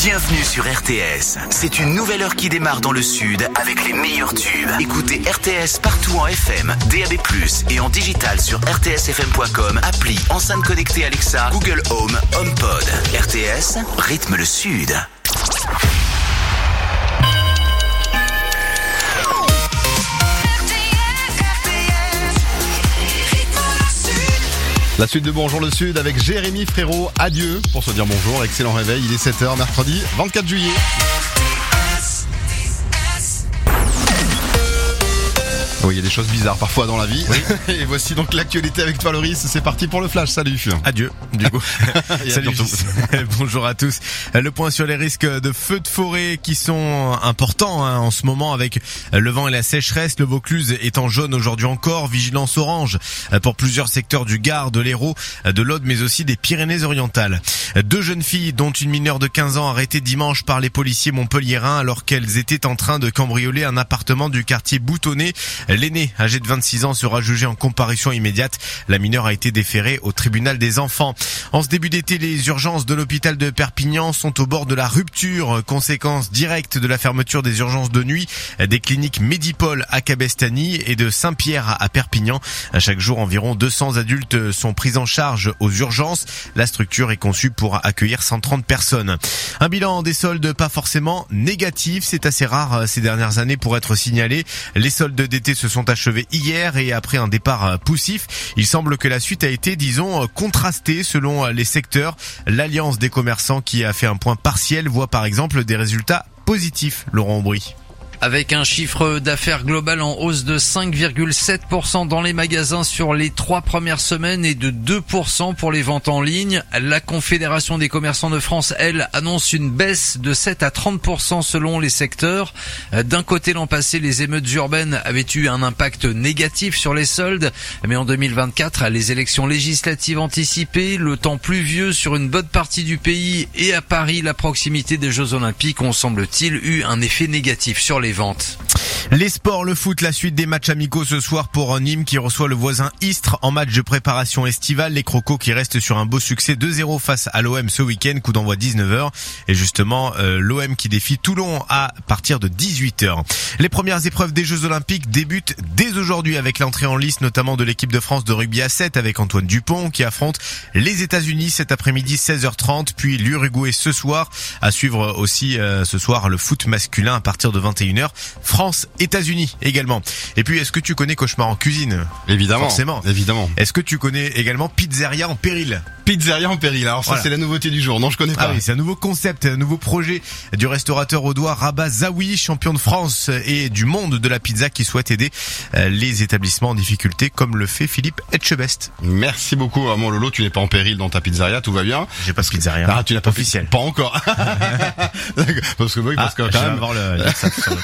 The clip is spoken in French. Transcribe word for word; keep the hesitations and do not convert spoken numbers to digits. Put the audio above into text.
Bienvenue sur R T S. C'est une nouvelle heure qui démarre dans le sud avec les meilleurs tubes. Écoutez R T S partout en F M, D A B plus, et en digital sur r t s f m point com, appli, enceinte connectée Alexa, Google Home, HomePod. R T S, rythme le sud. La suite de Bonjour le Sud avec Jérémy Frérot. Adieu pour se dire bonjour. Excellent réveil. Il est sept heures, mercredi vingt-quatre juillet. Oui, il y a des choses bizarres parfois dans la vie. Oui. Et voici donc l'actualité avec toi, Loris. C'est parti pour le flash. Salut. Adieu, du coup. Salut. Bonjour à tous. Le point sur les risques de feux de forêt qui sont importants hein, en ce moment avec le vent et la sécheresse. Le Vaucluse est en jaune aujourd'hui encore. Vigilance orange pour plusieurs secteurs du Gard, de l'Hérault, de l'Aude, mais aussi des Pyrénées-Orientales. Deux jeunes filles, dont une mineure de quinze ans, arrêtées dimanche par les policiers montpelliérains alors qu'elles étaient en train de cambrioler un appartement du quartier Boutonnet. L'aînée, âgée de vingt-six ans, sera jugée en comparution immédiate. La mineure a été déférée au tribunal des enfants. En ce début d'été, les urgences de l'hôpital de Perpignan sont au bord de la rupture, conséquence directe de la fermeture des urgences de nuit des cliniques Medipol à Cabestany et de Saint-Pierre à Perpignan. À chaque jour, environ deux cents adultes sont pris en charge aux urgences. La structure est conçue pour accueillir cent trente personnes. Un bilan des soldes pas forcément négatif, c'est assez rare ces dernières années pour être signalé. Les soldes d'été se sont achevés hier et après un départ poussif, il semble que la suite a été, disons, contrastée selon les secteurs. L'Alliance des commerçants, qui a fait un point partiel, voit par exemple des résultats positifs. Laurent Aubry. Avec un chiffre d'affaires global en hausse de cinq virgule sept pour cent dans les magasins sur les trois premières semaines et de deux pour cent pour les ventes en ligne. La Confédération des commerçants de France, elle, annonce une baisse de sept à trente pour cent selon les secteurs. D'un côté, l'an passé, les émeutes urbaines avaient eu un impact négatif sur les soldes, mais en deux mille vingt-quatre, les élections législatives anticipées, le temps pluvieux sur une bonne partie du pays et à Paris, la proximité des Jeux Olympiques ont, semble-t-il, eu un effet négatif sur les ventes. Les sports, le foot, la suite des matchs amicaux ce soir pour Nîmes qui reçoit le voisin Istres en match de préparation estivale. Les Crocos qui restent sur un beau succès deux zéro face à l'O M ce week-end, coup d'envoi dix-neuf heures. Et justement, euh, l'O M qui défie Toulon à partir de dix-huit heures. Les premières épreuves des Jeux Olympiques débutent dès aujourd'hui avec l'entrée en lice notamment de l'équipe de France de rugby à sept avec Antoine Dupont qui affronte les États-Unis cet après-midi seize heures trente, puis l'Uruguay ce soir. À suivre aussi euh, ce soir le foot masculin à partir de vingt et une heures. France États-Unis également. Et puis, est-ce que tu connais Cauchemar en cuisine? Évidemment. Forcément. Évidemment. Est-ce que tu connais également Pizzeria en péril? Pizzeria en péril. Alors ça, voilà. C'est la nouveauté du jour. Non, je connais pas. Ah oui, c'est un nouveau concept, un nouveau projet du restaurateur audois Rabat Zawi, champion de France et du monde de la pizza, qui souhaite aider les établissements en difficulté comme le fait Philippe Etchebest. Merci beaucoup. Mon Lolo, tu n'es pas en péril dans ta pizzeria, tout va bien? J'ai pas de pizzeria. Ah, tu n'as pas officiel. Pas encore. Parce que oui, parce ah, que quand même. avoir le, le sur le...